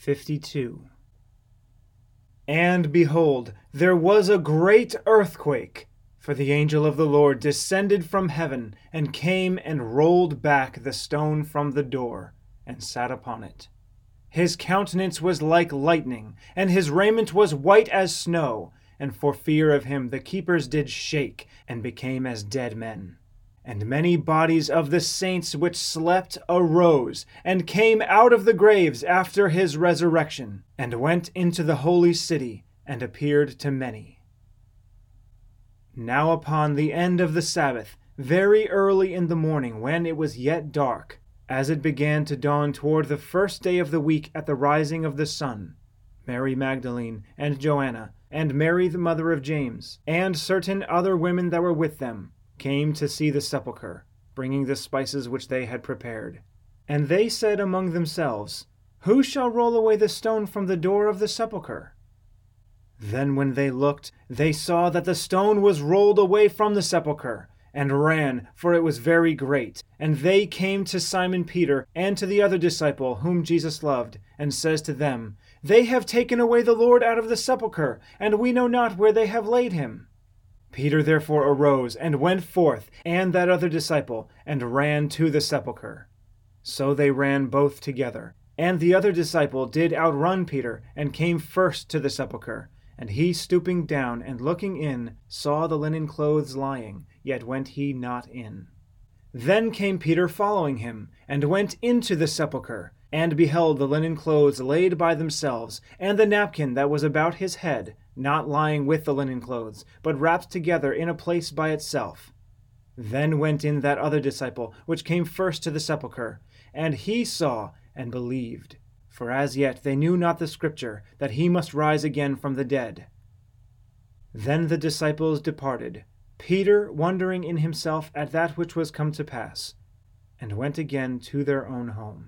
52. And behold, there was a great earthquake, for the angel of the Lord descended from heaven, and came and rolled back the stone from the door, and sat upon it. His countenance was like lightning, and his raiment was white as snow, and for fear of him the keepers did shake, and became as dead men. And many bodies of the saints which slept arose, and came out of the graves after his resurrection, and went into the holy city, and appeared to many. Now upon the end of the Sabbath, very early in the morning, when it was yet dark, as it began to dawn toward the first day of the week at the rising of the sun, Mary Magdalene, and Joanna, and Mary the mother of James, and certain other women that were with them, came to see the sepulchre, bringing the spices which they had prepared. And they said among themselves, Who shall roll away the stone from the door of the sepulchre? Then when they looked, they saw that the stone was rolled away from the sepulchre, and ran, for it was very great. And they came to Simon Peter and to the other disciple whom Jesus loved, and says to them, They have taken away the Lord out of the sepulchre, and we know not where they have laid him. Peter therefore arose and went forth, and that other disciple, and ran to the sepulchre. So they ran both together. And the other disciple did outrun Peter, and came first to the sepulchre. And he, stooping down and looking in, saw the linen clothes lying, yet went he not in. Then came Peter following him, and went into the sepulchre, and beheld the linen clothes laid by themselves, and the napkin that was about his head, not lying with the linen clothes, but wrapped together in a place by itself. Then went in that other disciple, which came first to the sepulchre, and he saw and believed. For as yet they knew not the scripture, that he must rise again from the dead. Then the disciples departed, Peter wondering in himself at that which was come to pass, and went again to their own home.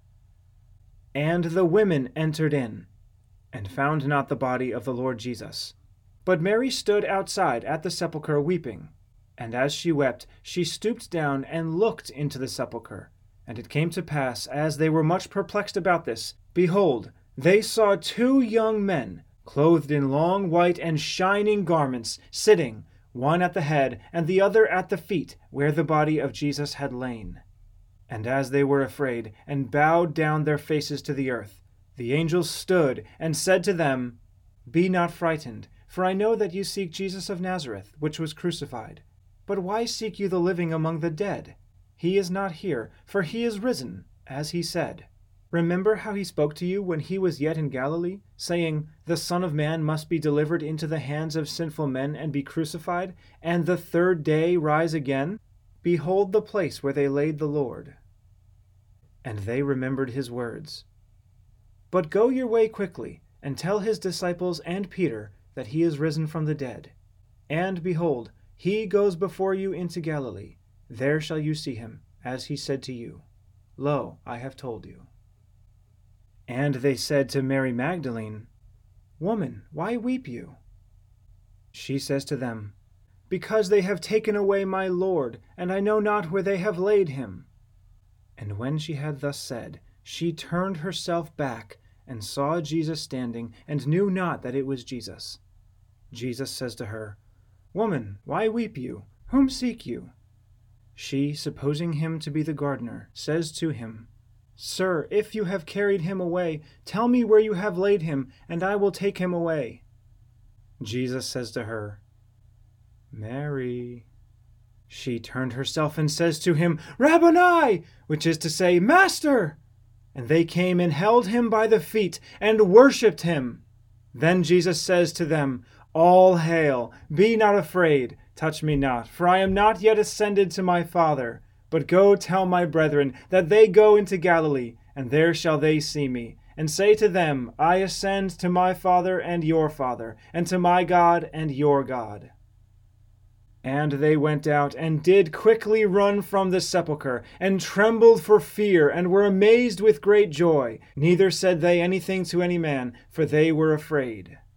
And the women entered in, and found not the body of the Lord Jesus. But Mary stood outside at the sepulchre weeping. And as she wept, she stooped down and looked into the sepulchre. And it came to pass, as they were much perplexed about this, behold, they saw two young men, clothed in long white and shining garments, sitting, one at the head and the other at the feet, where the body of Jesus had lain. And as they were afraid, and bowed down their faces to the earth, the angel stood and said to them, Be not frightened, for I know that you seek Jesus of Nazareth, which was crucified. But why seek you the living among the dead? He is not here, for he is risen, as he said. Remember how he spoke to you when he was yet in Galilee, saying, The Son of Man must be delivered into the hands of sinful men and be crucified, and the third day rise again? Behold the place where they laid the Lord. And they remembered his words. But go your way quickly, and tell his disciples and Peter that he is risen from the dead. And behold, he goes before you into Galilee. There shall you see him, as he said to you. Lo, I have told you. And they said to Mary Magdalene, Woman, why weep you? She says to them, Because they have taken away my Lord, and I know not where they have laid him. And when she had thus said, she turned herself back, and saw Jesus standing, and knew not that it was Jesus. Jesus says to her, Woman, why weep you? Whom seek you? She, supposing him to be the gardener, says to him, Sir, if you have carried him away, tell me where you have laid him, and I will take him away. Jesus says to her, Mary. She turned herself and says to him, Rabboni, which is to say, Master. And they came and held him by the feet, and worshipped him. Then Jesus says to them, All hail, be not afraid, touch me not, for I am not yet ascended to my Father. But go tell my brethren that they go into Galilee, and there shall they see me. And say to them, I ascend to my Father and your Father, and to my God and your God. And they went out, and did quickly run from the sepulchre, and trembled for fear, and were amazed with great joy. Neither said they anything to any man, for they were afraid.